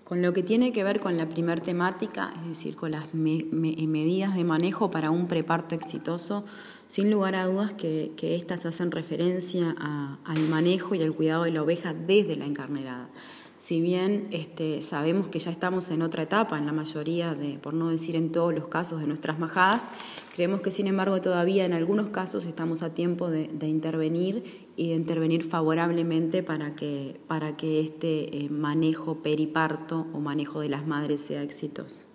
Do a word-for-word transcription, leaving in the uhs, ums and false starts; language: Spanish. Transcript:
Con lo que tiene que ver con la primer temática, es decir, con las me, me, medidas de manejo para un preparto exitoso, sin lugar a dudas que, que estas hacen referencia a, al manejo y al cuidado de la oveja desde la encarnerada. Si bien este, sabemos que ya estamos en otra etapa, en la mayoría, de, por no decir en todos los casos de nuestras majadas, creemos que sin embargo todavía en algunos casos estamos a tiempo de, de intervenir y de intervenir favorablemente para que, para que este eh, manejo periparto o manejo de las madres sea exitoso.